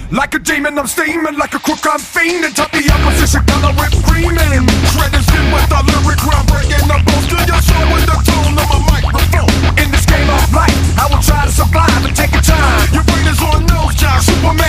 Like a demon, I'm steaming. Like a crook, I'm fiending. Top the opposition, color rip creaming. Shredding shit with the lyric, groundbreaking. I'm boasting your show with the tone of my microphone. In this game of life, I will try to survive and take your time. Your brain is on nose job, Superman.